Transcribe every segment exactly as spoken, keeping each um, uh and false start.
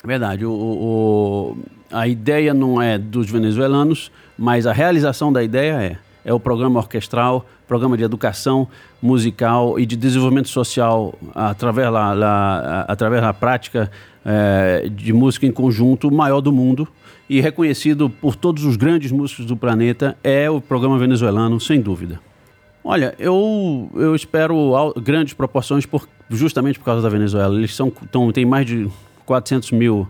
É verdade. O, o, a ideia não é dos venezuelanos, mas a realização da ideia é. É o programa orquestral, programa de educação musical e de desenvolvimento social através da, la, através da prática é, de música em conjunto maior do mundo e reconhecido por todos os grandes músicos do planeta, é o programa venezuelano, sem dúvida. Olha, eu, eu espero grandes proporções por, justamente por causa da Venezuela. Eles são, tão, têm mais de quatrocentos mil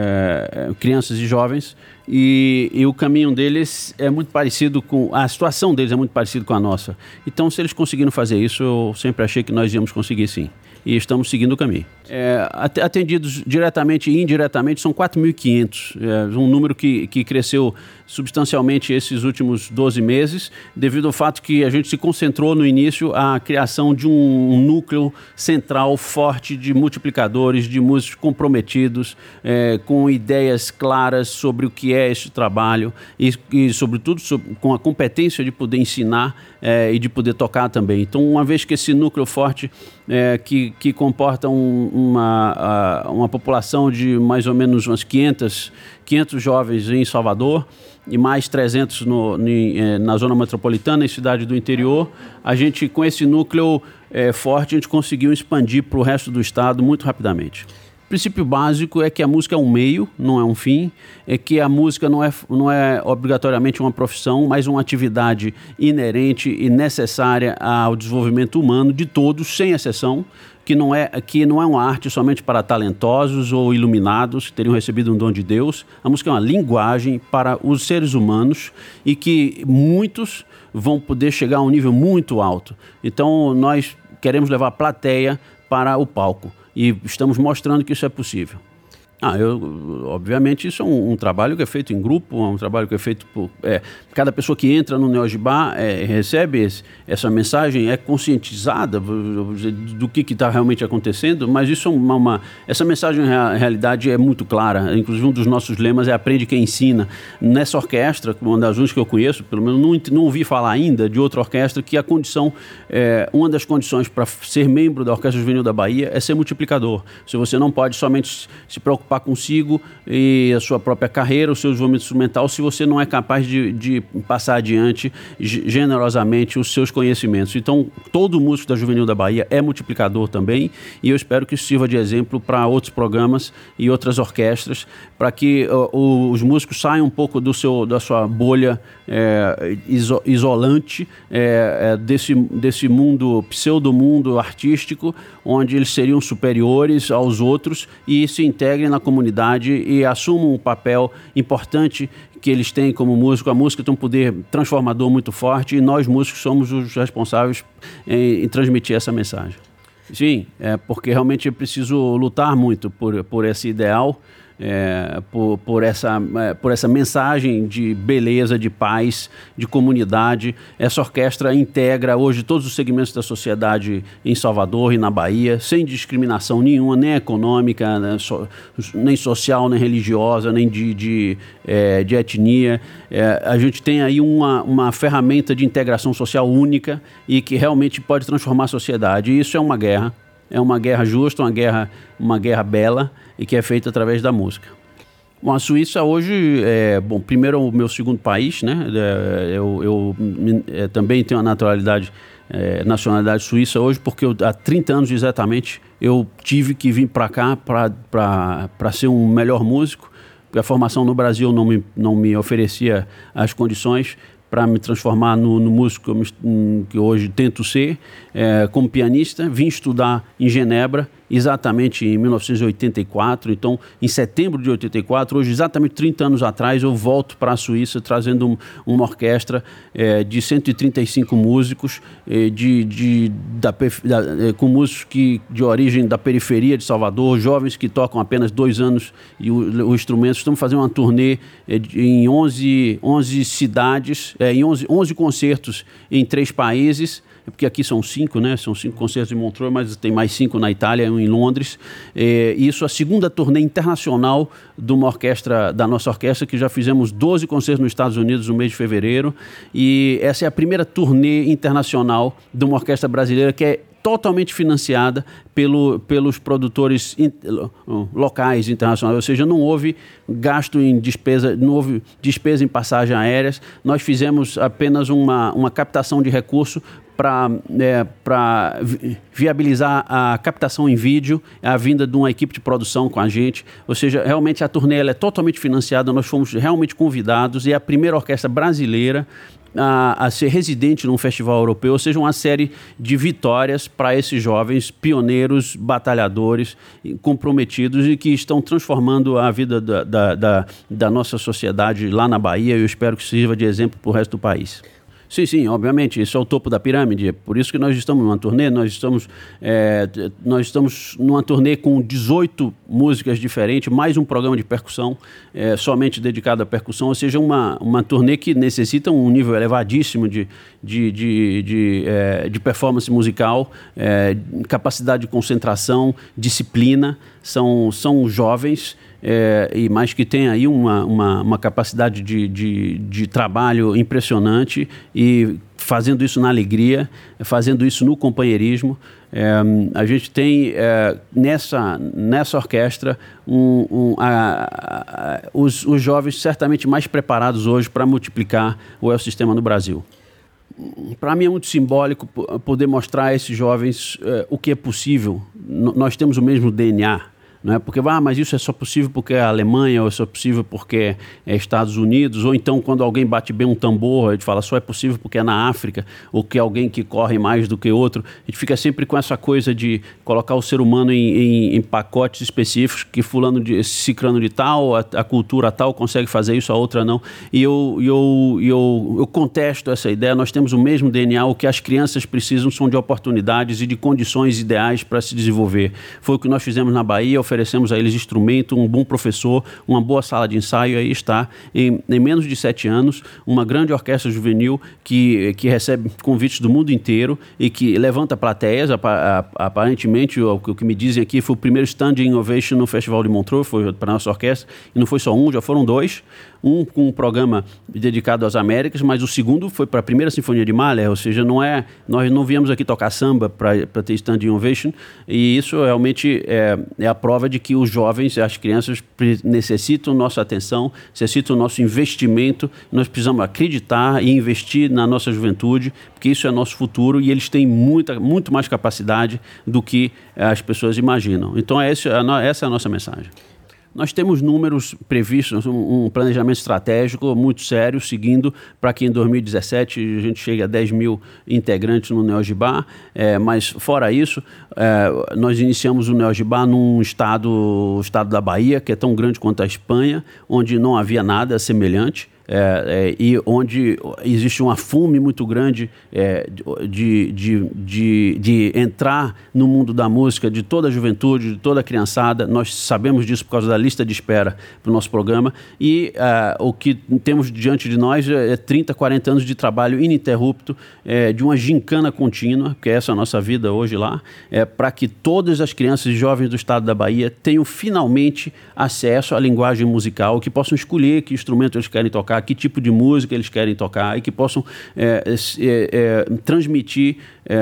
é, crianças e jovens e, e o caminho deles é muito parecido com... A situação deles é muito parecida com a nossa. Então, se eles conseguiram fazer isso, eu sempre achei que nós íamos conseguir sim. E estamos seguindo o caminho. É, atendidos diretamente e indiretamente são quatro mil e quinhentos, é, um número que, que cresceu substancialmente esses últimos doze meses, devido ao fato que a gente se concentrou no início a criação de um, um núcleo central forte de multiplicadores, de músicos comprometidos, é, com ideias claras sobre o que é esse trabalho e, e sobretudo, sobre, com a competência de poder ensinar é, e de poder tocar também. Então, uma vez que esse núcleo forte, é, que, que comporta um, uma, uma população de mais ou menos umas quinhentos, quinhentos jovens em Salvador e mais trezentos no, ni, na zona metropolitana e cidade do interior, a gente, com esse núcleo é, forte, a gente conseguiu expandir para o resto do estado muito rapidamente. O princípio básico é que a música é um meio, não é um fim, é que a música não é, não é obrigatoriamente uma profissão, mas uma atividade inerente e necessária ao desenvolvimento humano de todos, sem exceção, que não é, que não é uma arte somente para talentosos ou iluminados que teriam recebido um dom de Deus. A música é uma linguagem para os seres humanos e que muitos vão poder chegar a um nível muito alto. Então, nós queremos levar a plateia para o palco. E estamos mostrando que isso é possível. Ah, eu, obviamente isso é um, um trabalho que é feito em grupo, é um trabalho que é feito por... É, cada pessoa que entra no Neogibá é, recebe esse, essa mensagem, é conscientizada do que está realmente acontecendo, mas isso é uma, uma... Essa mensagem, na realidade, é muito clara. Inclusive, um dos nossos lemas é aprende quem ensina. Nessa orquestra, uma das únicas que eu conheço, pelo menos não, não ouvi falar ainda de outra orquestra, que a condição, é, uma das condições para ser membro da Orquestra Juvenil da Bahia é ser multiplicador. Se você não pode somente se preocupar consigo e a sua própria carreira, o seu desenvolvimento instrumental, se você não é capaz de, de passar adiante generosamente os seus conhecimentos. Então, todo músico da Juvenil da Bahia é multiplicador também, e eu espero que isso sirva de exemplo para outros programas e outras orquestras, para que uh, os músicos saiam um pouco do seu, da sua bolha é, iso, isolante é, é, desse, desse mundo, pseudo-mundo artístico, onde eles seriam superiores aos outros e se integrem na comunidade e assumam um papel importante que eles têm como músico. A música tem um poder transformador muito forte e nós músicos somos os responsáveis em, em transmitir essa mensagem. Sim, é porque realmente é preciso lutar muito por, por esse ideal, é, por, por, essa, é, por essa mensagem de beleza, de paz, de comunidade. Essa orquestra integra hoje todos os segmentos da sociedade em Salvador e na Bahia, sem discriminação nenhuma, nem econômica, né, so, nem social, nem religiosa, nem de, de, é, de etnia. É, a gente tem aí uma, uma ferramenta de integração social única e que realmente pode transformar a sociedade. E isso é uma guerra. É uma guerra justa, uma guerra, uma guerra bela e que é feita através da música. Bom, a Suíça hoje é, bom, primeiro é o meu segundo país, né? É, eu, eu é, também tenho a naturalidade, é, nacionalidade suíça hoje, porque eu, há trinta anos exatamente eu tive que vir para cá para ser um melhor músico, porque a formação no Brasil não me, não me oferecia as condições para me transformar no, no músico que, eu, que hoje tento ser, é, como pianista. Vim estudar em Genebra, exatamente em mil novecentos e oitenta e quatro, então em setembro de oitenta e quatro, hoje exatamente trinta anos atrás, eu volto para a Suíça trazendo um, uma orquestra é, de cento e trinta e cinco músicos, é, de, de, da, da, é, com músicos que, de origem da periferia de Salvador, jovens que tocam apenas dois anos e o, o instrumento. Estamos fazendo uma turnê é, em onze, onze cidades, é, em onze, onze concertos em três países, porque aqui são cinco, né? São cinco concertos em Montreux, mas tem mais cinco na Itália, um em Londres. É, isso é a segunda turnê internacional de uma orquestra, da nossa orquestra, que já fizemos doze concertos nos Estados Unidos no mês de fevereiro. E essa é a primeira turnê internacional de uma orquestra brasileira que é totalmente financiada pelo, pelos produtores in, locais, internacionais, ou seja, não houve gasto em despesa, não houve despesa em passagens aéreas, nós fizemos apenas uma, uma captação de recurso para é, para viabilizar a captação em vídeo, a vinda de uma equipe de produção com a gente, ou seja, realmente a turnê ela é totalmente financiada, nós fomos realmente convidados e é a primeira orquestra brasileira A, a ser residente num festival europeu, ou seja, uma série de vitórias para esses jovens pioneiros, batalhadores, comprometidos e que estão transformando a vida da, da, da, da nossa sociedade lá na Bahia. Eu espero que sirva de exemplo para o resto do país. Sim, sim, obviamente, isso é o topo da pirâmide, é por isso que nós estamos numa turnê, nós estamos, é, nós estamos numa turnê com dezoito músicas diferentes, mais um programa de percussão, é, somente dedicado à percussão, ou seja, uma, uma turnê que necessita um nível elevadíssimo de, de, de, de, é, de performance musical, é, capacidade de concentração, disciplina, são, são jovens, É, e mais que tem aí uma, uma, uma capacidade de, de, de trabalho impressionante e fazendo isso na alegria, fazendo isso no companheirismo. É, a gente tem é, nessa, nessa orquestra um, um, a, a, a, os, os jovens certamente mais preparados hoje para multiplicar o ecossistema no Brasil. Para mim é muito simbólico poder mostrar a esses jovens é, o que é possível. N- nós temos o mesmo D N A. Não é porque, ah, mas isso é só possível porque é a Alemanha, ou é só possível porque é Estados Unidos, ou então quando alguém bate bem um tambor, a gente fala só é possível porque é na África, ou que é alguém que corre mais do que outro. A gente fica sempre com essa coisa de colocar o ser humano em, em, em pacotes específicos, que fulano de, cicrano de tal, a, a cultura tal consegue fazer isso, a outra não. E eu, eu, eu, eu contesto essa ideia, nós temos o mesmo D N A, o que as crianças precisam são de oportunidades e de condições ideais para se desenvolver. Foi o que nós fizemos na Bahia, oferecemos a eles instrumento, um bom professor, uma boa sala de ensaio, aí está, em, em menos de sete anos, uma grande orquestra juvenil que, que recebe convites do mundo inteiro e que levanta plateias, aparentemente, o, o que me dizem aqui, foi o primeiro standing ovation no Festival de Montreux, foi para a nossa orquestra, e não foi só um, já foram dois, um com um programa dedicado às Américas, mas o segundo foi para a primeira Sinfonia de Mahler, ou seja, não é, nós não viemos aqui tocar samba para ter standing ovation, e isso realmente é, é a prova de que os jovens, as crianças necessitam nossa atenção, necessitam nosso investimento, nós precisamos acreditar e investir na nossa juventude, porque isso é nosso futuro e eles têm muita, muito mais capacidade do que as pessoas imaginam. Então essa é a nossa mensagem. Nós temos números previstos, um, um planejamento estratégico muito sério, seguindo para que em dois mil e dezessete a gente chegue a dez mil integrantes no Neogibá, é, mas fora isso, é, nós iniciamos o Neogibá num estado, estado da Bahia, que é tão grande quanto a Espanha, onde não havia nada semelhante. É, é, e onde existe uma fome muito grande é, de, de, de, de entrar no mundo da música, de toda a juventude, de toda a criançada. Nós sabemos disso por causa da lista de espera para o nosso programa e uh, o que temos diante de nós é trinta, quarenta anos de trabalho ininterrupto, é, de uma gincana contínua, que é essa a nossa vida hoje lá, é, para que todas as crianças e jovens do estado da Bahia tenham finalmente acesso à linguagem musical, que possam escolher que instrumento eles querem tocar, que tipo de música eles querem tocar e que possam é, é, é, transmitir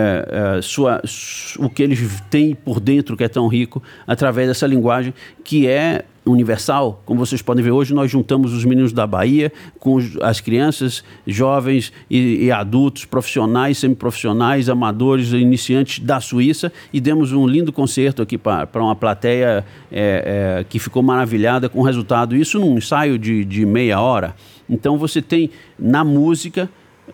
é, é, sua, o que eles têm por dentro, que é tão rico, através dessa linguagem que é universal. Como vocês podem ver, hoje nós juntamos os meninos da Bahia com as crianças, jovens e, e adultos, profissionais, semiprofissionais, amadores, iniciantes da Suíça e demos um lindo concerto aqui para uma plateia é, é, que ficou maravilhada com o resultado. Isso num ensaio de, de meia hora. Então você tem na música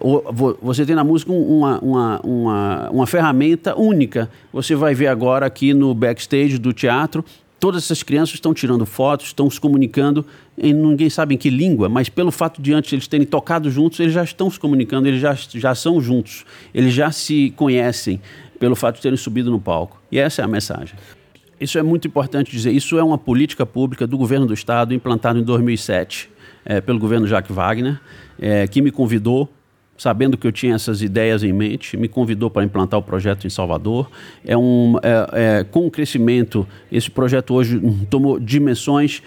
você tem na música uma, uma, uma, uma ferramenta única. Você vai ver agora aqui no backstage do teatro, todas essas crianças estão tirando fotos, estão se comunicando, e ninguém sabe em que língua, mas pelo fato de antes eles terem tocado juntos, eles já estão se comunicando, eles já, já são juntos, eles já se conhecem pelo fato de terem subido no palco. E essa é a mensagem. Isso é muito importante dizer, isso é uma política pública do governo do estado, implantada em dois mil e sete, é, pelo governo Jacques Wagner, é, que me convidou, sabendo que eu tinha essas ideias em mente, me convidou para implantar o projeto em Salvador. É um, é, é, com o crescimento, esse projeto hoje tomou dimensões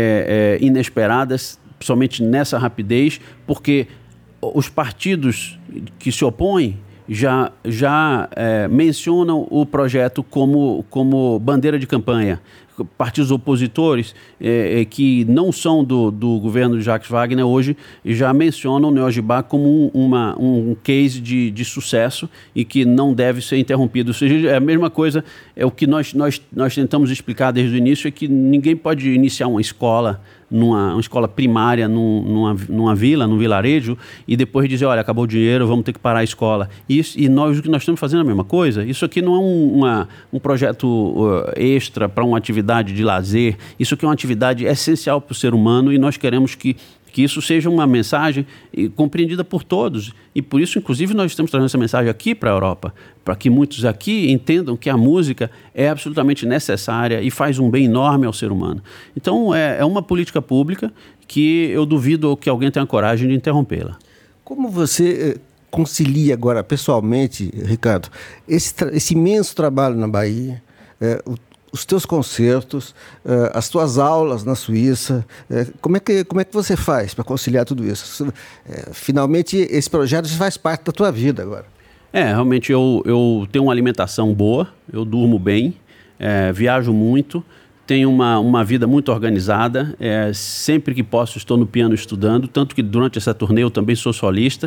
é, é, inesperadas, somente nessa rapidez, porque os partidos que se opõem já, já é, mencionam o projeto como, como bandeira de campanha. Partidos opositores é, é, que não são do, do governo de Jacques Wagner hoje já mencionam o Neo-Gibá como um, uma, um case de, de sucesso e que não deve ser interrompido. Ou seja, é a mesma coisa, é o que nós, nós, nós tentamos explicar desde o início, é que ninguém pode iniciar uma escola, numa uma escola primária, num, numa, numa vila, num vilarejo, e depois dizer, olha, acabou o dinheiro, vamos ter que parar a escola. E, isso, e nós, o que nós estamos fazendo é a mesma coisa. Isso aqui não é um, uma, um projeto uh, extra para uma atividade de lazer. Isso aqui é uma atividade essencial para o ser humano e nós queremos que que isso seja uma mensagem compreendida por todos. E por isso, inclusive, nós estamos trazendo essa mensagem aqui para a Europa, para que muitos aqui entendam que a música é absolutamente necessária e faz um bem enorme ao ser humano. Então, é, é uma política pública que eu duvido que alguém tenha coragem de interrompê-la. Como você concilia agora, pessoalmente, Ricardo, esse, esse imenso trabalho na Bahia, é, o os teus concertos, uh, as tuas aulas na Suíça, uh, como, é que, como é que você faz para conciliar tudo isso? Uh, finalmente, esse projeto faz parte da tua vida agora. É, realmente eu, eu tenho uma alimentação boa, eu durmo bem, é, viajo muito, tenho uma, uma vida muito organizada, é, sempre que posso estou no piano estudando, tanto que durante essa turnê eu também sou solista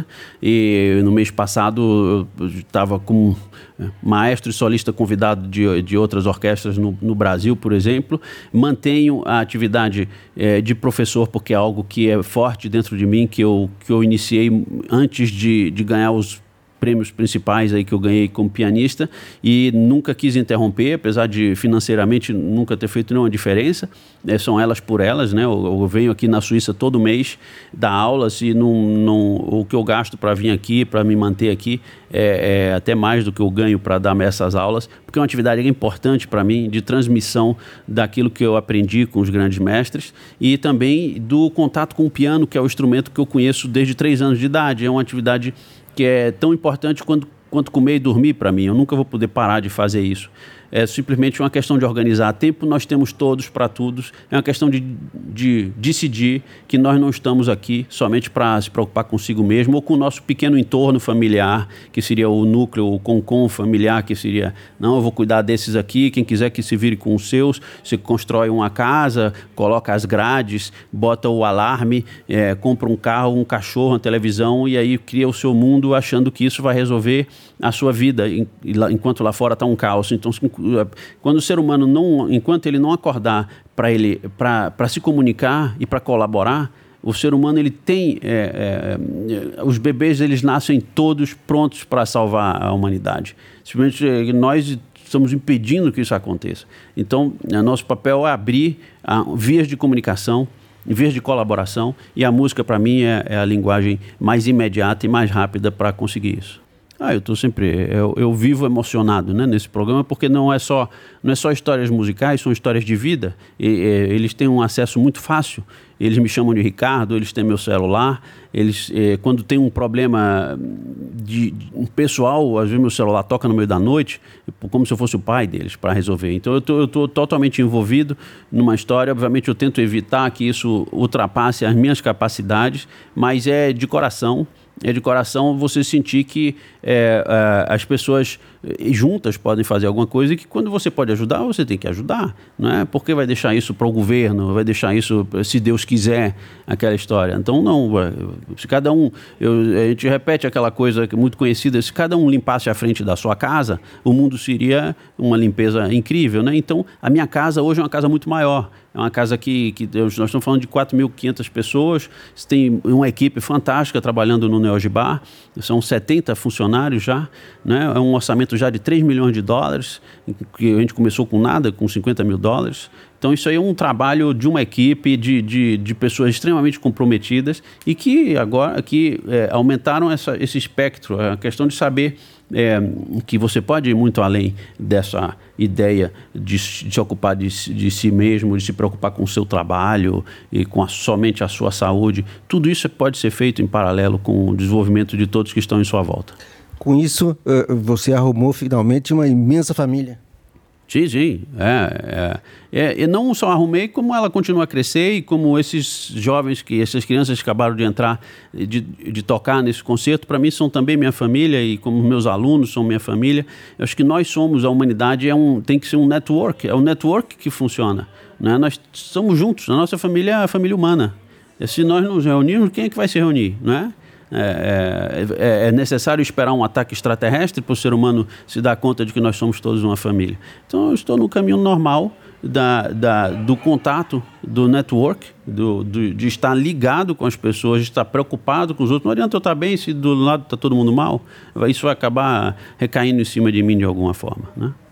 e no mês passado eu estava com maestro e solista convidado de, de outras orquestras no, no Brasil, por exemplo. Mantenho a atividade é, de professor porque é algo que é forte dentro de mim, que eu, que eu iniciei antes de, de ganhar os prêmios principais aí que eu ganhei como pianista e nunca quis interromper, apesar de financeiramente nunca ter feito nenhuma diferença, é, são elas por elas, né? Eu, eu venho aqui na Suíça todo mês dar aulas e não, não, o que eu gasto para vir aqui, para me manter aqui, é, é até mais do que eu ganho para dar essas aulas, porque é uma atividade importante para mim de transmissão daquilo que eu aprendi com os grandes mestres e também do contato com o piano, que é o instrumento que eu conheço desde três anos de idade. É uma atividade que é tão importante quanto, quanto comer e dormir para mim. Eu nunca vou poder parar de fazer isso. É simplesmente uma questão de organizar tempo, nós temos todos para todos. É uma questão de, de decidir que nós não estamos aqui somente para se preocupar consigo mesmo ou com o nosso pequeno entorno familiar, que seria o núcleo, o concom familiar, que seria, não, eu vou cuidar desses aqui, quem quiser que se vire com os seus. Você constrói uma casa, coloca as grades, bota o alarme, é, compra um carro, um cachorro, uma televisão e aí cria o seu mundo achando que isso vai resolver a sua vida, enquanto lá fora está um caos. Então, quando o ser humano não, enquanto ele não acordar para ele, para se comunicar e para colaborar, o ser humano ele tem, é, é, os bebês eles nascem todos prontos para salvar a humanidade. Simplesmente nós estamos impedindo que isso aconteça. Então, nosso papel é abrir a, vias de comunicação, vias de colaboração, e a música para mim é, é a linguagem mais imediata e mais rápida para conseguir isso. Ah, eu estou sempre, eu, eu vivo emocionado, né, nesse programa, porque não é só, não é só histórias musicais, são histórias de vida. E, e, eles têm um acesso muito fácil. Eles me chamam de Ricardo, eles têm meu celular. Eles, eh, quando tem um problema de, de um pessoal, às vezes meu celular toca no meio da noite, como se eu fosse o pai deles para resolver. Então eu tô, eu tô totalmente envolvido numa história. Obviamente eu tento evitar que isso ultrapasse as minhas capacidades, mas é de coração. É de coração você sentir que é, é, as pessoas juntas podem fazer alguma coisa e que quando você pode ajudar, você tem que ajudar, não é? Porque vai deixar isso para o governo, vai deixar isso, se Deus quiser, aquela história. Então, não, se cada um, eu, a gente repete aquela coisa muito conhecida, se cada um limpasse a frente da sua casa, o mundo seria uma limpeza incrível, né? Então, a minha casa hoje é uma casa muito maior. É uma casa que, que nós estamos falando de quatro mil e quinhentas pessoas, tem uma equipe fantástica trabalhando no Neo-Gibá, são setenta funcionários já, né? É um orçamento já de três milhões de dólares, que a gente começou com nada, com cinquenta mil dólares. Então isso aí é um trabalho de uma equipe de, de, de pessoas extremamente comprometidas e que agora que, é, aumentaram essa, esse espectro, a questão de saber é, que você pode ir muito além dessa ideia de, de se ocupar de, de si mesmo, de se preocupar com o seu trabalho e com a, somente a sua saúde. Tudo isso pode ser feito em paralelo com o desenvolvimento de todos que estão em sua volta. Com isso, você arrumou finalmente uma imensa família. Sim, sim. É, é, é, e não só arrumei, como ela continua a crescer e como esses jovens, que essas crianças que acabaram de entrar, de, de tocar nesse concerto, para mim são também minha família e como meus alunos são minha família. Eu acho que nós somos, a humanidade é um, tem que ser um network, é o network que funciona. Né? Nós somos juntos, a nossa família é a família humana. E se nós nos reunirmos, quem é que vai se reunir? Não é? É, é, é necessário esperar um ataque extraterrestre para o ser humano se dar conta de que nós somos todos uma família. Então eu estou no caminho normal da, da, do contato, do network, do, do, de estar ligado com as pessoas, de estar preocupado com os outros. Não adianta eu estar bem se do lado está todo mundo mal. Isso vai acabar recaindo em cima de mim de alguma forma, né?